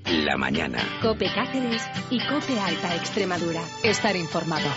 La mañana. COPE Cáceres y COPE Alta Extremadura. Estar informado.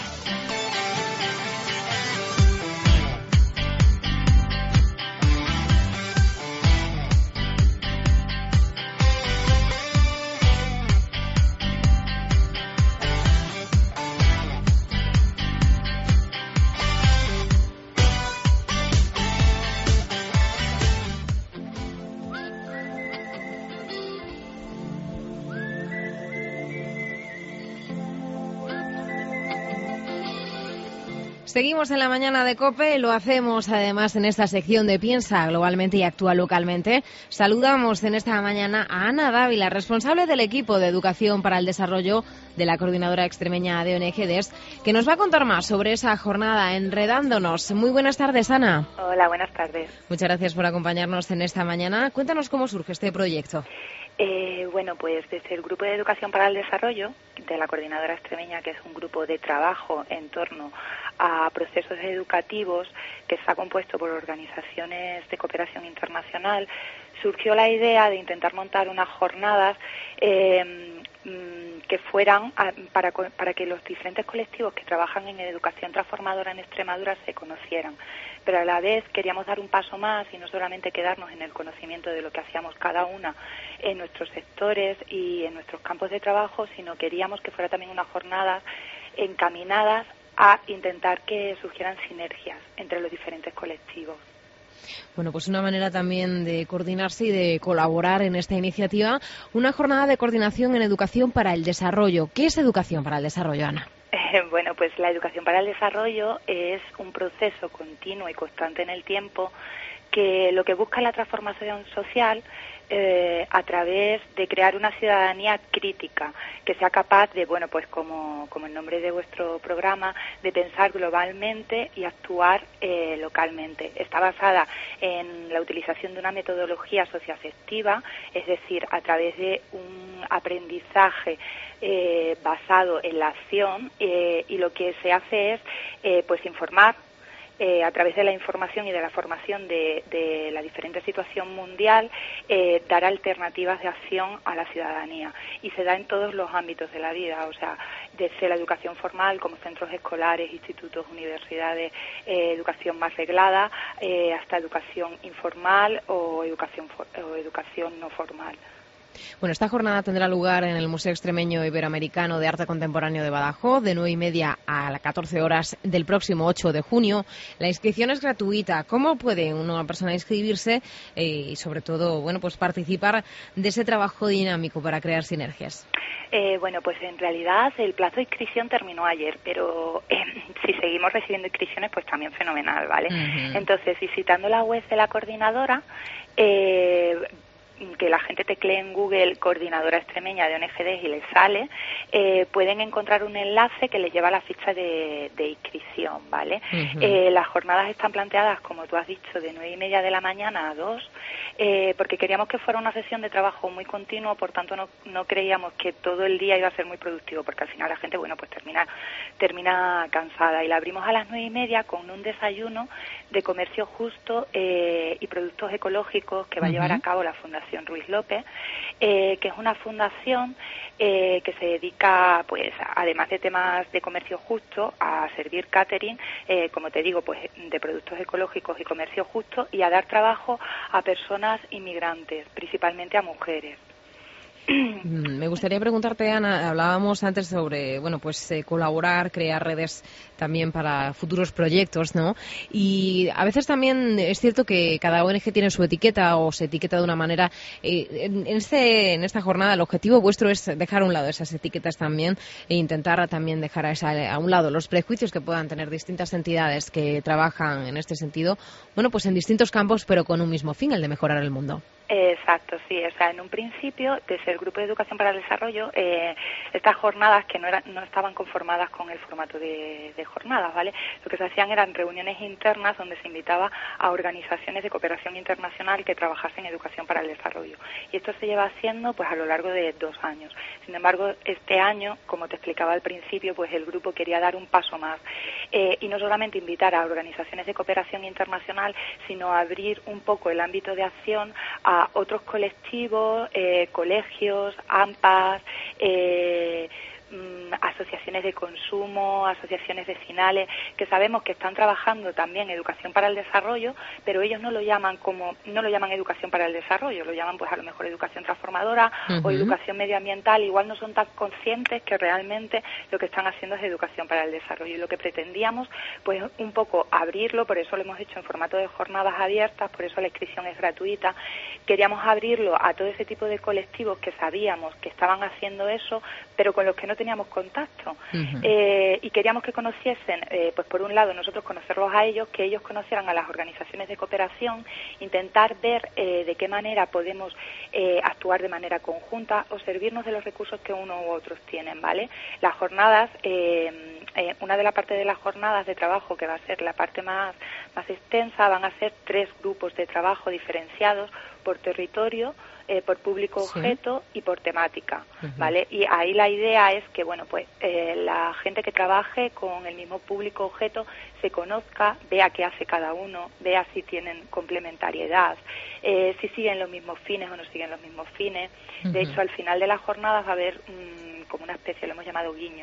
Seguimos en la mañana de COPE, lo hacemos además en esta sección de Piensa globalmente y actúa localmente. Saludamos en esta mañana a Ana Dávila, responsable del equipo de Educación para el Desarrollo de la Coordinadora Extremeña de ONG-DES, que nos va a contar más sobre esa jornada Enredándonos. Muy buenas tardes, Ana. Hola, buenas tardes. Muchas gracias por acompañarnos en esta mañana. Cuéntanos cómo surge este proyecto. Bueno, pues desde el Grupo de Educación para el Desarrollo de la Coordinadora Extremeña, que es un grupo de trabajo en torno a procesos educativos que está compuesto por organizaciones de cooperación internacional, surgió la idea de intentar montar unas jornadas que fueran para que los diferentes colectivos que trabajan en educación transformadora en Extremadura se conocieran. Pero a la vez queríamos dar un paso más y no solamente quedarnos en el conocimiento de lo que hacíamos cada una en nuestros sectores y en nuestros campos de trabajo, sino queríamos que fuera también unas jornadas encaminadas a intentar que surgieran sinergias entre los diferentes colectivos. Bueno, pues una manera también de coordinarse y de colaborar en esta iniciativa, una jornada de coordinación en educación para el desarrollo. ¿Qué es educación para el desarrollo, Ana? Bueno, pues la educación para el desarrollo es un proceso continuo y constante en el tiempo que lo que busca es la transformación social a través de crear una ciudadanía crítica que sea capaz de, bueno, pues como el nombre de vuestro programa, de pensar globalmente y actuar localmente. Está basada en la utilización de una metodología socioafectiva, es decir, a través de un aprendizaje basado en la acción y lo que se hace es pues informar a través de la información y de la formación de la diferente situación mundial, dar alternativas de acción a la ciudadanía. Y se da en todos los ámbitos de la vida, o sea, desde la educación formal, como centros escolares, institutos, universidades, educación más reglada, hasta educación informal o educación no formal. Bueno, esta jornada tendrá lugar en el Museo Extremeño Iberoamericano de Arte Contemporáneo de Badajoz, de 9:30 a las 14 horas del próximo 8 de junio. La inscripción es gratuita. ¿Cómo puede una persona inscribirse y, sobre todo, bueno, pues participar de ese trabajo dinámico para crear sinergias? Bueno, pues en realidad el plazo de inscripción terminó ayer, pero si seguimos recibiendo inscripciones, pues también fenomenal, ¿vale? Uh-huh. Entonces, visitando la web de la coordinadora, que la gente teclee en Google Coordinadora Extremeña de ONG-DES y les sale, pueden encontrar un enlace que les lleva a la ficha de inscripción, ¿vale? Uh-huh. Las jornadas están planteadas, como tú has dicho, de 9:30 de la mañana a 2, porque queríamos que fuera una sesión de trabajo muy continuo, por tanto no creíamos que todo el día iba a ser muy productivo, porque al final la gente, bueno, pues termina cansada. Y la abrimos a las 9:30 con un desayuno de comercio justo y productos ecológicos que va a llevar a cabo la Fundación Ruiz López, que es una fundación que se dedica, pues, además de temas de comercio justo, a servir catering, como te digo, pues, de productos ecológicos y comercio justo, y a dar trabajo a personas inmigrantes, principalmente a mujeres. Me gustaría preguntarte, Ana, hablábamos antes sobre, bueno, pues colaborar, crear redes también para futuros proyectos, ¿no? Y a veces también es cierto que cada ONG tiene su etiqueta o se etiqueta de una manera. En esta jornada el objetivo vuestro es dejar a un lado esas etiquetas también e intentar también dejar a un lado los prejuicios que puedan tener distintas entidades que trabajan en este sentido, bueno, pues en distintos campos, pero con un mismo fin, el de mejorar el mundo. Exacto, sí. O sea, en un principio, desde el Grupo de Educación para el Desarrollo, estas jornadas que no estaban conformadas con el formato de jornadas, ¿vale? Lo que se hacían eran reuniones internas donde se invitaba a organizaciones de cooperación internacional que trabajasen en educación para el desarrollo. Y esto se lleva haciendo, pues, a lo largo de 2 años. Sin embargo, este año, como te explicaba al principio, pues el grupo quería dar un paso más. Y no solamente invitar a organizaciones de cooperación internacional, sino abrir un poco el ámbito de acción a a otros colectivos, colegios, AMPAs, asociaciones de consumo, asociaciones vecinales, que sabemos que están trabajando también educación para el desarrollo, pero ellos no lo llaman educación para el desarrollo, lo llaman pues a lo mejor educación transformadora o educación medioambiental. Igual no son tan conscientes que realmente lo que están haciendo es educación para el desarrollo, y lo que pretendíamos pues un poco abrirlo, por eso lo hemos hecho en formato de jornadas abiertas, por eso la inscripción es gratuita. Queríamos abrirlo a todo ese tipo de colectivos que sabíamos que estaban haciendo eso, pero con los que no teníamos contacto, y queríamos que conociesen, pues por un lado nosotros conocerlos a ellos, que ellos conocieran a las organizaciones de cooperación, intentar ver de qué manera podemos actuar de manera conjunta o servirnos de los recursos que uno u otros tienen, ¿vale? Las jornadas, una de las partes de las jornadas de trabajo, que va a ser la parte más extensa, van a ser 3 grupos de trabajo diferenciados por territorio, por público objeto y por temática, ¿vale? Y ahí la idea es que, bueno, pues la gente que trabaje con el mismo público objeto se conozca, vea qué hace cada uno, vea si tienen complementariedad, si siguen los mismos fines o no siguen los mismos fines. De hecho, al final de las jornadas va a haber como una especie, lo hemos llamado guiño,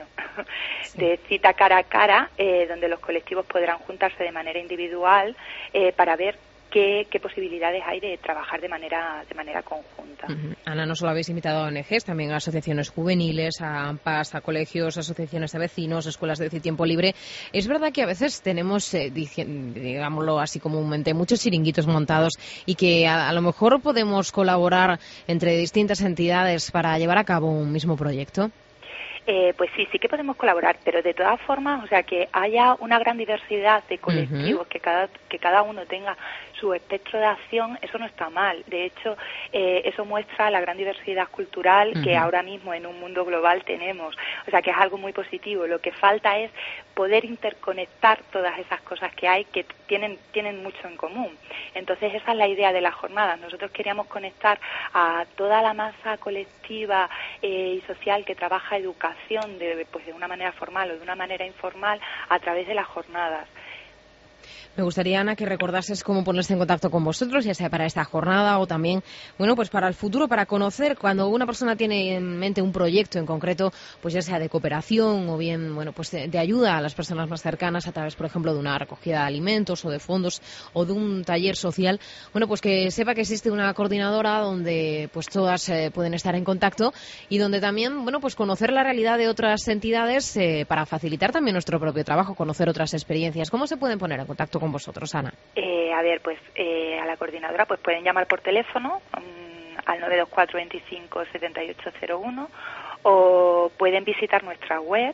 de cita cara a cara, donde los colectivos podrán juntarse de manera individual para ver qué posibilidades hay de trabajar de manera conjunta. Ana, no solo habéis invitado a ONGs, también a asociaciones juveniles, a AMPAs, a colegios, asociaciones de vecinos, escuelas de tiempo libre. Es verdad que a veces tenemos, digámoslo así comúnmente, muchos chiringuitos montados y que a lo mejor podemos colaborar entre distintas entidades para llevar a cabo un mismo proyecto. Pues sí que podemos colaborar, pero de todas formas, o sea, que haya una gran diversidad de colectivos, que cada uno tenga su espectro de acción, eso no está mal. De hecho, eso muestra la gran diversidad cultural que ahora mismo en un mundo global tenemos. O sea, que es algo muy positivo. Lo que falta es poder interconectar todas esas cosas que hay, que tienen mucho en común. Entonces, esa es la idea de las jornadas. Nosotros queríamos conectar a toda la masa colectiva y social que trabaja educación de una manera formal o de una manera informal a través de las jornadas. Me gustaría, Ana, que recordases cómo ponerse en contacto con vosotros, ya sea para esta jornada o también, bueno, pues para el futuro, para conocer cuando una persona tiene en mente un proyecto en concreto, pues ya sea de cooperación o bien, bueno, pues de ayuda a las personas más cercanas a través, por ejemplo, de una recogida de alimentos o de fondos o de un taller social, bueno, pues que sepa que existe una coordinadora donde pues todas pueden estar en contacto y donde también, bueno, pues conocer la realidad de otras entidades para facilitar también nuestro propio trabajo, conocer otras experiencias. ¿Cómo se pueden poner en contacto con vosotros, Ana? A la coordinadora pues pueden llamar por teléfono al 924 25 7801 o pueden visitar nuestra web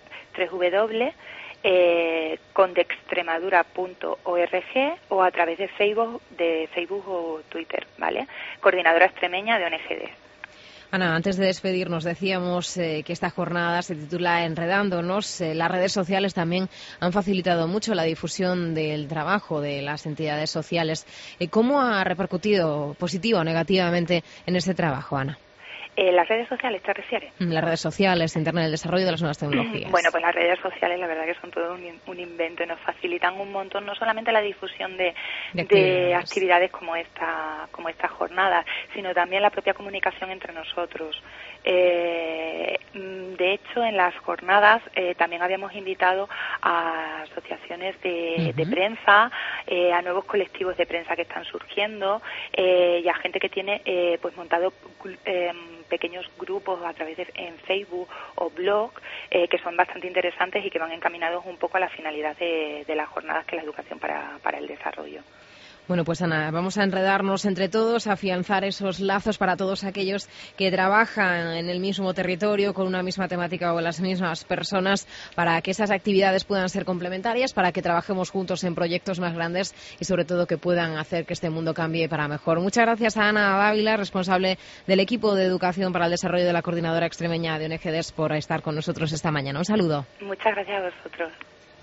www.condextremadura.org o a través de Facebook o Twitter, ¿vale? Coordinadora Extremeña de ONGD. Ana, antes de despedirnos decíamos que esta jornada se titula Enredándonos. Las redes sociales también han facilitado mucho la difusión del trabajo de las entidades sociales. ¿Cómo ha repercutido positiva o negativamente en este trabajo, Ana? ¿Las redes sociales te refieres? Las redes sociales, Internet, el desarrollo de las nuevas tecnologías. Bueno, pues las redes sociales la verdad que son todo un invento y nos facilitan un montón, no solamente la difusión de actividades como estas jornadas, sino también la propia comunicación entre nosotros. De hecho, en las jornadas también habíamos invitado a asociaciones de prensa, a nuevos colectivos de prensa que están surgiendo y a gente que tiene pues montado pequeños grupos a través en Facebook o blog que son bastante interesantes y que van encaminados un poco a la finalidad de las jornadas, que es la educación para el desarrollo. Bueno, pues Ana, vamos a enredarnos entre todos, a afianzar esos lazos para todos aquellos que trabajan en el mismo territorio, con una misma temática o las mismas personas, para que esas actividades puedan ser complementarias, para que trabajemos juntos en proyectos más grandes y sobre todo que puedan hacer que este mundo cambie para mejor. Muchas gracias a Ana Dávila, responsable del equipo de educación para el desarrollo de la Coordinadora Extremeña de ONGD, por estar con nosotros esta mañana. Un saludo. Muchas gracias a vosotros.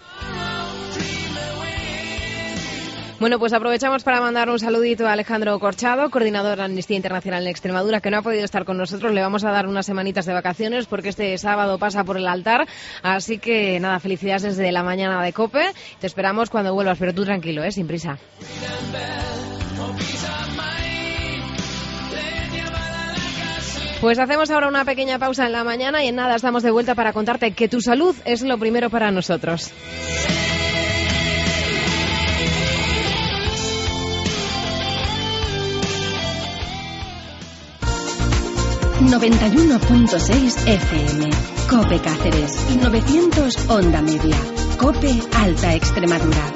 Bueno, pues aprovechamos para mandar un saludito a Alejandro Corchado, coordinador de Amnistía Internacional en Extremadura, que no ha podido estar con nosotros. Le vamos a dar unas semanitas de vacaciones porque este sábado pasa por el altar. Así que nada, felicidades desde la mañana de COPE. Te esperamos cuando vuelvas, pero tú tranquilo, sin prisa. Pues hacemos ahora una pequeña pausa en la mañana y en nada estamos de vuelta para contarte que tu salud es lo primero para nosotros. 91.6 FM, COPE Cáceres, y 900 Onda Media, COPE Alta Extremadura.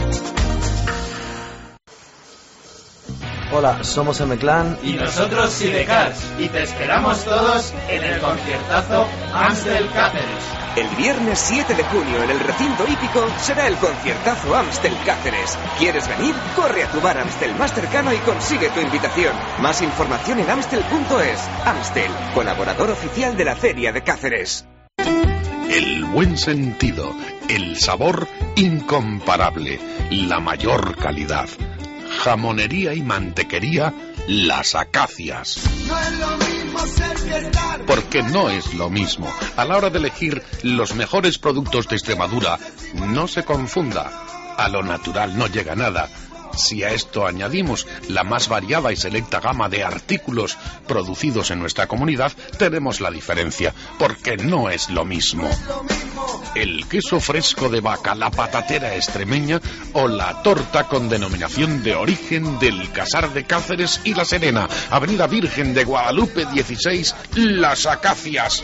Hola, somos M-Clan y nosotros Sidecars, y te esperamos todos en el conciertazo Amstel Cáceres. El viernes 7 de junio en el recinto hípico será el conciertazo Amstel Cáceres. ¿Quieres venir? Corre a tu bar Amstel más cercano y consigue tu invitación. Más información en amstel.es. Amstel, colaborador oficial de la Feria de Cáceres. El buen sentido, el sabor incomparable, la mayor calidad. Jamonería y mantequería Las Acacias. No es lo mismo ser que estar. Porque no es lo mismo. A la hora de elegir los mejores productos de Extremadura, no se confunda. A lo natural no llega nada. Si a esto añadimos la más variada y selecta gama de artículos producidos en nuestra comunidad, tenemos la diferencia, porque no es lo mismo. El queso fresco de vaca, la patatera extremeña o la torta con denominación de origen del Casar de Cáceres y La Serena, Avenida Virgen de Guadalupe 16, Las Acacias.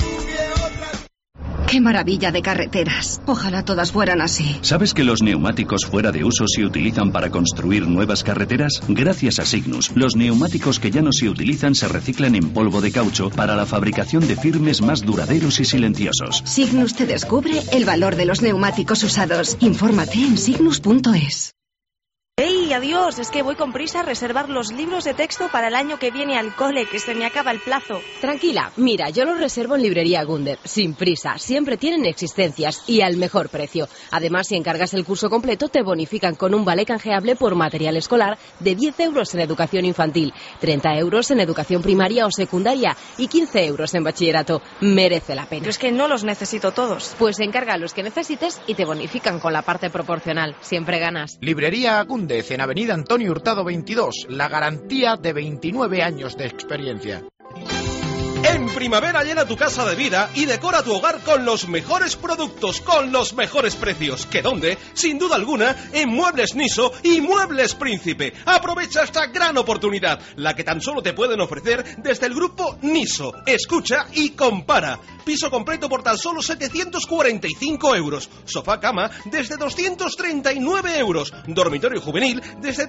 ¡Qué maravilla de carreteras! Ojalá todas fueran así. ¿Sabes que los neumáticos fuera de uso se utilizan para construir nuevas carreteras? Gracias a Signus, los neumáticos que ya no se utilizan se reciclan en polvo de caucho para la fabricación de firmes más duraderos y silenciosos. Signus te descubre el valor de los neumáticos usados. Infórmate en signus.es. ¡Ey, adiós! Es que voy con prisa a reservar los libros de texto para el año que viene al cole, que se me acaba el plazo. Tranquila, mira, yo los reservo en Librería Gunder, sin prisa, siempre tienen existencias y al mejor precio. Además, si encargas el curso completo, te bonifican con un vale canjeable por material escolar de 10 euros en educación infantil, 30 euros en educación primaria o secundaria y 15 euros en bachillerato. Merece la pena. Pero es que no los necesito todos. Pues encarga los que necesites y te bonifican con la parte proporcional. Siempre ganas. Librería Gunder, en Avenida Antonio Hurtado 22, la garantía de 29 años de experiencia. En primavera llena tu casa de vida y decora tu hogar con los mejores productos, con los mejores precios. ¿Que dónde? Sin duda alguna, en Muebles Niso y Muebles Príncipe. Aprovecha esta gran oportunidad, la que tan solo te pueden ofrecer desde el grupo Niso. Escucha y compara. Piso completo por tan solo 745 euros. Sofá cama desde 239 euros. Dormitorio juvenil desde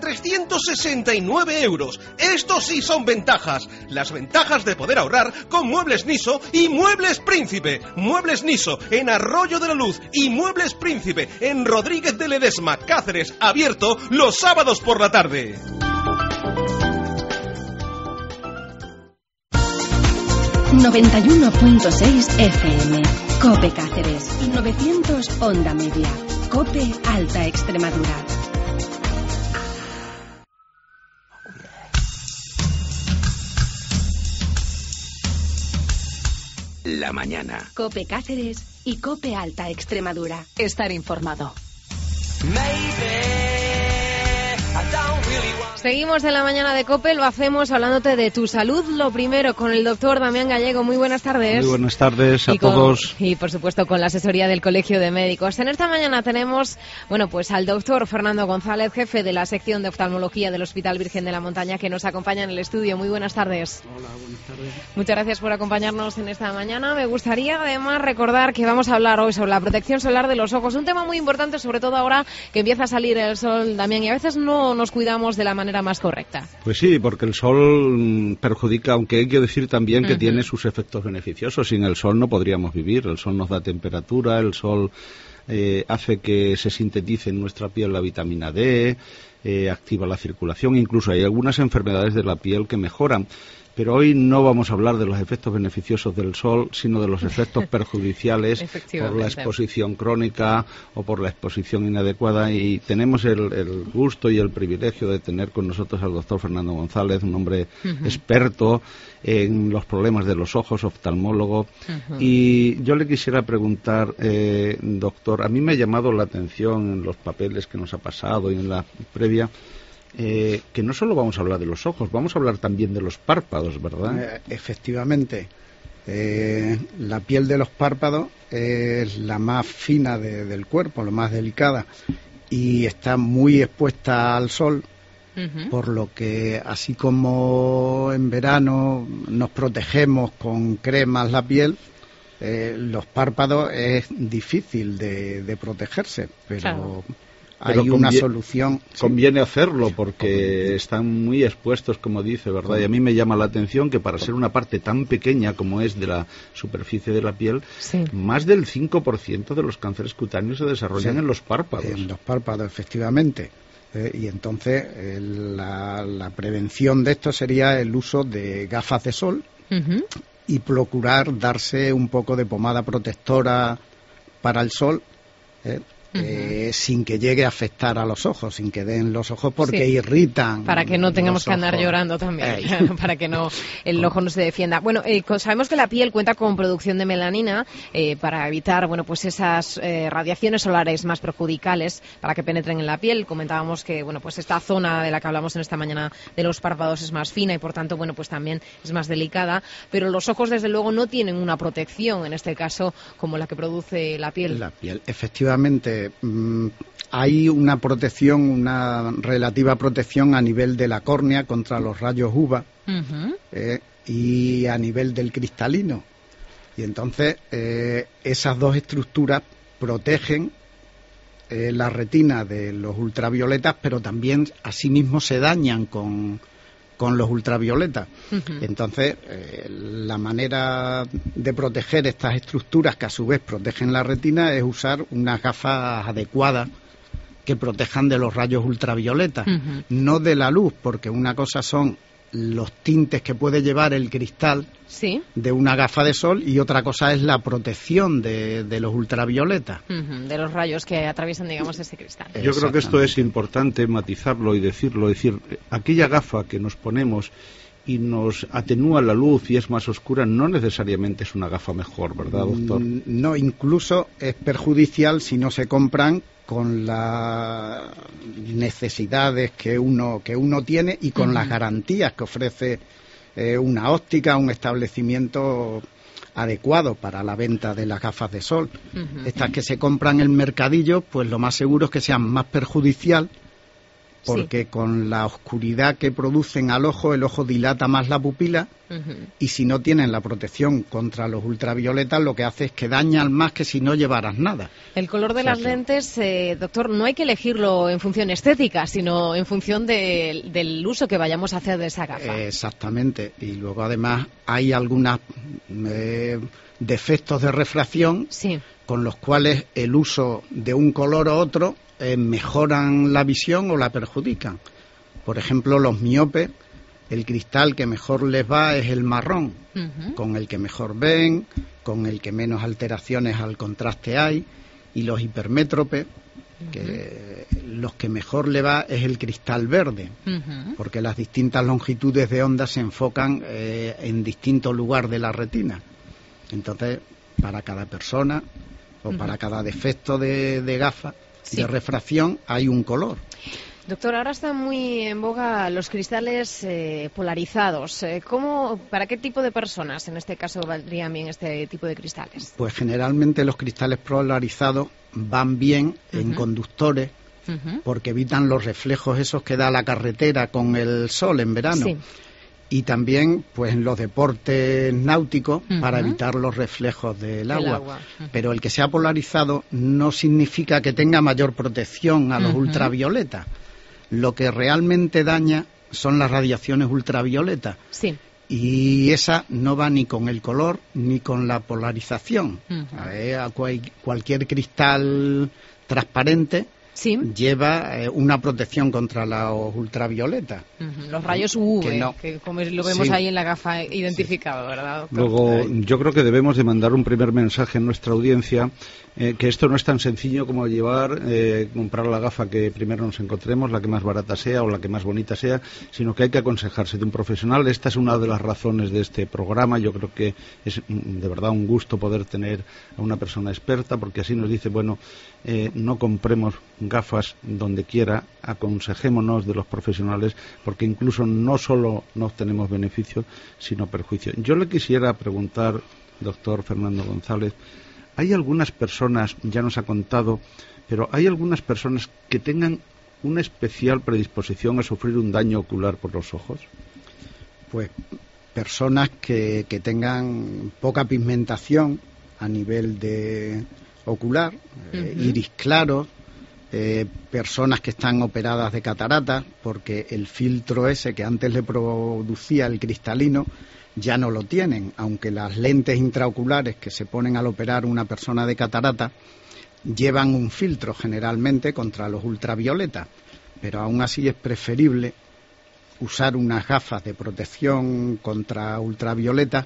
369 euros. Estos sí son ventajas. Las ventajas de poder ahorrar con Muebles Niso y Muebles Príncipe. Muebles Niso en Arroyo de la Luz y Muebles Príncipe en Rodríguez de Ledesma, Cáceres, abierto los sábados por la tarde. ...91.6 FM, COPE Cáceres, y 900 Onda Media, COPE Alta Extremadura. La mañana. COPE Cáceres y COPE Alta Extremadura. Estar informado. Seguimos en la mañana de COPE, lo hacemos hablándote de tu salud, lo primero con el doctor Damián Gallego. Muy buenas tardes. Muy buenas tardes a todos. Y por supuesto con la asesoría del Colegio de Médicos. En esta mañana tenemos, pues al doctor Fernando González, jefe de la sección de oftalmología del Hospital Virgen de la Montaña, que nos acompaña en el estudio. Muy buenas tardes. Hola, buenas tardes. Muchas gracias por acompañarnos en esta mañana. Me gustaría además recordar que vamos a hablar hoy sobre la protección solar de los ojos, un tema muy importante, sobre todo ahora que empieza a salir el sol, Damián, y a veces no nos cuidamos de la manera más correcta. Pues sí, porque el sol perjudica, aunque hay que decir también que tiene sus efectos beneficiosos. Sin el sol no podríamos vivir. El sol nos da temperatura, el sol hace que se sintetice en nuestra piel la vitamina D, activa la circulación, incluso hay algunas enfermedades de la piel que mejoran. Pero hoy no vamos a hablar de los efectos beneficiosos del sol, sino de los efectos perjudiciales por la exposición crónica o por la exposición inadecuada. Y tenemos el gusto y el privilegio de tener con nosotros al doctor Fernando González, un hombre experto en los problemas de los ojos, oftalmólogo. Y yo le quisiera preguntar, doctor, a mí me ha llamado la atención en los papeles que nos ha pasado y en la previa, que no solo vamos a hablar de los ojos, vamos a hablar también de los párpados, ¿verdad? Efectivamente. La piel de los párpados es la más fina del cuerpo, la más delicada, y está muy expuesta al sol, por lo que así como en verano nos protegemos con cremas la piel, los párpados es difícil de protegerse, pero... Claro. Hay una solución. Conviene hacerlo porque están muy expuestos, como dice, ¿verdad? Y a mí me llama la atención que para ser una parte tan pequeña como es de la superficie de la piel, más del 5% de los cánceres cutáneos se desarrollan en los párpados. En los párpados, efectivamente. Y entonces la prevención de esto sería el uso de gafas de sol y procurar darse un poco de pomada protectora para el sol, sin que llegue a afectar a los ojos, sin que den los ojos porque irritan. Para que no tengamos que andar llorando también, para que no el ojo no se defienda. Bueno, sabemos que la piel cuenta con producción de melanina para evitar, bueno, pues esas radiaciones solares más perjudiciales para que penetren en la piel. Comentábamos que, bueno, pues esta zona de la que hablamos en esta mañana de los párpados es más fina y por tanto, bueno, pues también es más delicada, pero los ojos desde luego no tienen una protección en este caso como la que produce la piel. La piel, efectivamente. Hay una protección, una relativa protección a nivel de la córnea contra los rayos UVA y a nivel del cristalino. Y entonces esas dos estructuras protegen la retina de los ultravioletas, pero también asimismo se dañan con los ultravioletas. Entonces, la manera de proteger estas estructuras que a su vez protegen la retina es usar unas gafas adecuadas que protejan de los rayos ultravioletas, no de la luz, porque una cosa son los tintes que puede llevar el cristal de una gafa de sol y otra cosa es la protección de los ultravioletas. De los rayos que atraviesan, digamos, ese cristal. Yo creo que esto es importante matizarlo y decirlo, es decir, aquella gafa que nos ponemos y nos atenúa la luz y es más oscura, no necesariamente es una gafa mejor, ¿verdad, doctor? No, incluso es perjudicial si no se compran con las necesidades que uno tiene y con las garantías que ofrece una óptica, un establecimiento adecuado para la venta de las gafas de sol. Estas que se compran en el mercadillo, pues lo más seguro es que sean más perjudicial, porque con la oscuridad que producen al ojo, el ojo dilata más la pupila y si no tienen la protección contra los ultravioletas, lo que hace es que dañan más que si no llevaras nada. El color de las lentes, doctor, no hay que elegirlo en función estética, sino en función del uso que vayamos a hacer de esa gafa. Exactamente, y luego además hay algunos defectos de refracción con los cuales el uso de un color u otro mejoran la visión o la perjudican. Por ejemplo, los miopes, el cristal que mejor les va es el marrón, con el que mejor ven, con el que menos alteraciones al contraste hay, y los hipermétropes, que los que mejor le va es el cristal verde, porque las distintas longitudes de onda se enfocan en distintos lugares de la retina. Entonces, para cada persona o para cada defecto de gafa de refracción hay un color. Doctor, ahora están muy en boga los cristales polarizados. ¿Para qué tipo de personas, en este caso, valdrían bien este tipo de cristales? Pues generalmente los cristales polarizados van bien en conductores porque evitan los reflejos esos que da la carretera con el sol en verano. Y también pues en los deportes náuticos para evitar los reflejos del agua. Pero el que sea polarizado no significa que tenga mayor protección a los ultravioletas. Lo que realmente daña son las radiaciones ultravioletas. Y esa no va ni con el color ni con la polarización. A cualquier cristal transparente lleva una protección contra los ultravioletas. Los rayos UV, que como lo vemos ahí en la gafa identificado, ¿verdad, doctor? Luego, yo creo que debemos de mandar un primer mensaje a nuestra audiencia, que esto no es tan sencillo como comprar la gafa que primero nos encontremos, la que más barata sea o la que más bonita sea, sino que hay que aconsejarse de un profesional. Esta es una de las razones de este programa. Yo creo que es de verdad un gusto poder tener a una persona experta, porque así nos dice, bueno, no compremos gafas donde quiera, aconsejémonos de los profesionales, porque incluso no solo no obtenemos beneficio, sino perjuicio. Yo le quisiera preguntar, doctor Fernando González, hay algunas personas, ya nos ha contado, pero hay algunas personas que tengan una especial predisposición a sufrir un daño ocular por los ojos. Pues personas que tengan poca pigmentación a nivel de ocular, iris claros, personas que están operadas de cataratas, porque el filtro ese que antes le producía el cristalino ya no lo tienen, aunque las lentes intraoculares que se ponen al operar una persona de catarata llevan un filtro generalmente contra los ultravioletas, pero aún así es preferible usar unas gafas de protección contra ultravioleta,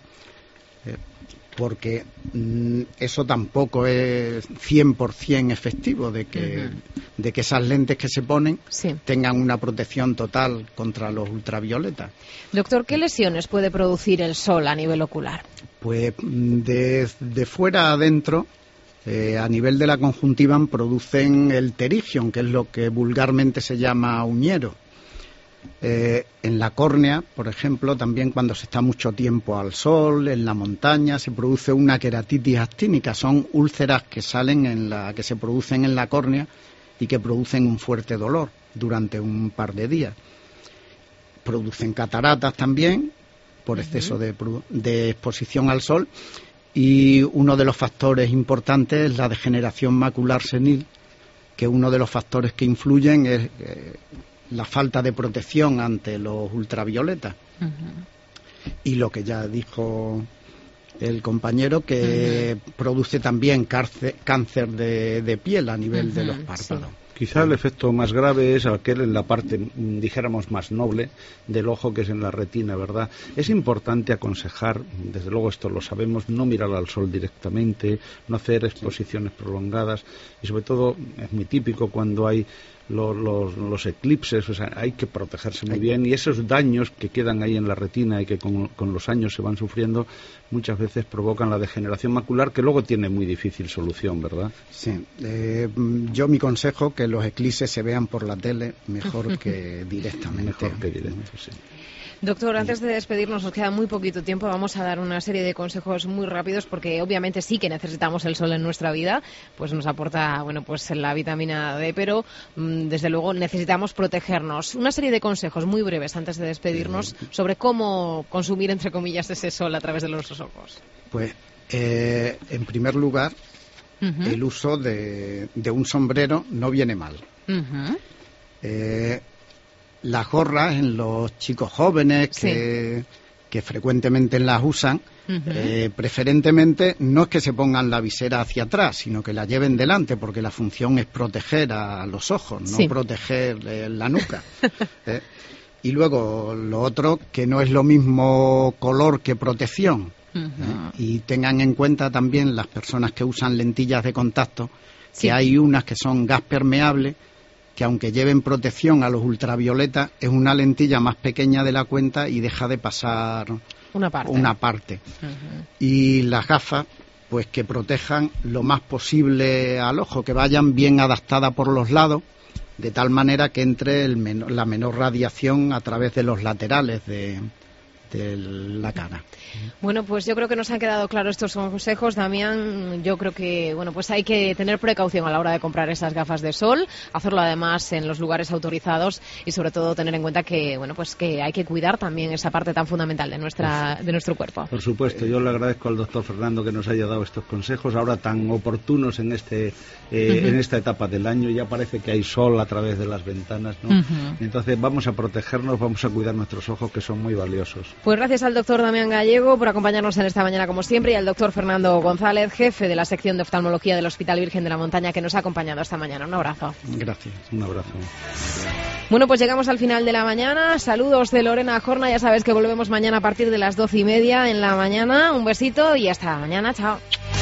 porque eso tampoco es 100% efectivo de que esas lentes que se ponen tengan una protección total contra los ultravioletas. Doctor, ¿qué lesiones puede producir el sol a nivel ocular? Pues de fuera a adentro, a nivel de la conjuntiva, producen el pterigion, que es lo que vulgarmente se llama uñero. En la córnea, por ejemplo, también cuando se está mucho tiempo al sol, en la montaña, se produce una queratitis actínica. Son úlceras que que se producen en la córnea y que producen un fuerte dolor durante un par de días. Producen cataratas también por exceso de exposición al sol, y uno de los factores importantes es la degeneración macular senil, que uno de los factores que influyen es la falta de protección ante los ultravioletas. Y lo que ya dijo el compañero, que produce también cáncer de piel a nivel de los párpados. Quizá el efecto más grave es aquel en la parte, dijéramos, más noble del ojo, que es en la retina, ¿verdad? Es importante aconsejar, desde luego esto lo sabemos, no mirar al sol directamente, no hacer exposiciones prolongadas, y sobre todo es muy típico cuando hay los eclipses, o sea, hay que protegerse muy bien, y esos daños que quedan ahí en la retina y que con los años se van sufriendo, muchas veces provocan la degeneración macular, que luego tiene muy difícil solución, ¿verdad? Sí, yo mi consejo, que los eclipses se vean por la tele mejor que directamente. Mejor que directo, sí. Doctor, antes de despedirnos, nos queda muy poquito tiempo. Vamos a dar una serie de consejos muy rápidos, porque obviamente sí que necesitamos el sol en nuestra vida, pues nos aporta, pues la vitamina D, pero desde luego necesitamos protegernos. Una serie de consejos muy breves antes de despedirnos sobre cómo consumir, entre comillas, ese sol a través de nuestros ojos. Pues, en primer lugar, el uso de un sombrero no viene mal. Las gorras en los chicos jóvenes que frecuentemente las usan, preferentemente no es que se pongan la visera hacia atrás, sino que la lleven delante, porque la función es proteger a los ojos, no proteger la nuca. Y luego lo otro, que no es lo mismo color que protección. Y tengan en cuenta también las personas que usan lentillas de contacto, que hay unas que son gas permeable, que aunque lleven protección a los ultravioletas, es una lentilla más pequeña de la cuenta y deja de pasar una parte. Y las gafas, pues que protejan lo más posible al ojo, que vayan bien adaptadas por los lados, de tal manera que entre la menor radiación a través de los laterales de la cara. Bueno, pues yo creo que nos han quedado claros estos consejos, Damián. Yo creo que, pues hay que tener precaución a la hora de comprar esas gafas de sol, hacerlo además en los lugares autorizados, y sobre todo tener en cuenta que, pues que hay que cuidar también esa parte tan fundamental de nuestro cuerpo. Por supuesto, yo le agradezco al doctor Fernando que nos haya dado estos consejos ahora tan oportunos en esta etapa del año. Ya parece que hay sol a través de las ventanas, ¿no? Entonces vamos a protegernos, vamos a cuidar nuestros ojos, que son muy valiosos. Pues gracias al doctor Damián Gallego por acompañarnos en esta mañana como siempre, y al doctor Fernando González, jefe de la sección de oftalmología del Hospital Virgen de la Montaña, que nos ha acompañado esta mañana. Un abrazo. Gracias. Un abrazo. Bueno, pues llegamos al final de la mañana. Saludos de Lorena Jorna. Ya sabes que volvemos mañana a partir de las 12:30 en la mañana. Un besito y hasta mañana. Chao.